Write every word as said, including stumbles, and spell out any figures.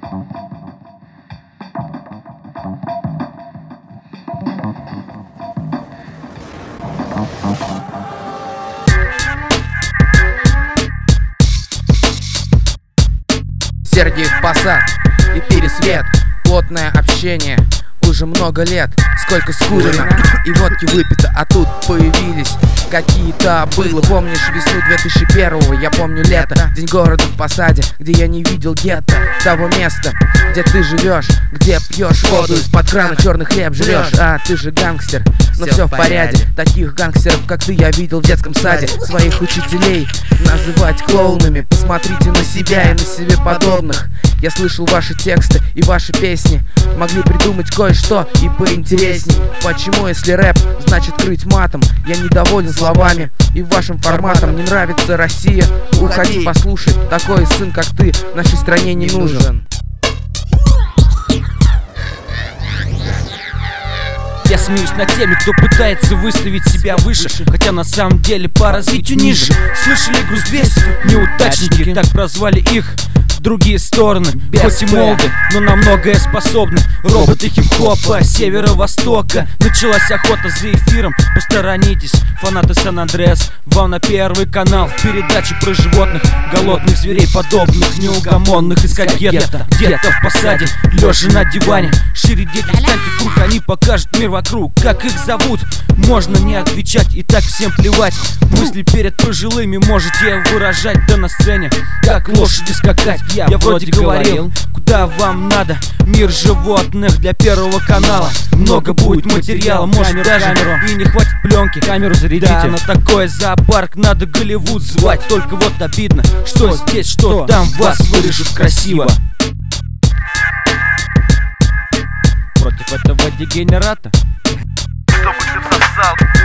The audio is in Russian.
Сергиев Посад и Пересвет. Плотное общение уже много лет. Сколько скурено и водки выпито, а тут появились какие-то было. Помнишь весну две тысячи первого? Я помню лето, день города в Посаде, где я не видел гетто. Того места, где ты живешь, где пьешь воду из-под крана, черный хлеб жрешь. А ты же гангстер, но все в порядке. Таких гангстеров, как ты, я видел в детском саде. Своих учителей называть клоунами. Посмотрите на себя и на себе подобных. Я слышал ваши тексты и ваши песни. Могли придумать кое-что и поинтересней. Почему, если рэп значит крыть матом? Я недоволен словами и вашим форматом. Не нравится Россия? Уходи, послушай. Такой сын, как ты, нашей стране не нужен. Я смеюсь над теми, кто пытается выставить себя выше, хотя на самом деле по развитию ниже. Слышали груз двести? Неудачники, так прозвали их в другие стороны. Хоть и молоды, но на многое способны. Роботы хип-хопа северо-востока. Началась охота за эфиром, посторонитесь, фанаты Сан-Андреас. Вам на первый канал в передаче про животных, голодных зверей, подобных неугомонных. Искать гетто где-то в Посаде, лежа на диване. Шире дети, встаньте в круг, они покажут мир вокруг. Как их зовут, можно не отвечать, и так всем плевать. Мысли перед пожилыми можете выражать, да на сцене как лошади скакать. Я, Я вроде говорил, куда вам надо. Мир животных для первого канала. Много будет материала, может камеру, даже камеру. И не хватит пленки. Камеру зарядите. Да, на такой зоопарк надо Голливуд звать. Только вот обидно, что здесь, что там вас вырежут красиво. Против этого дегенерата, чтобы ты всосал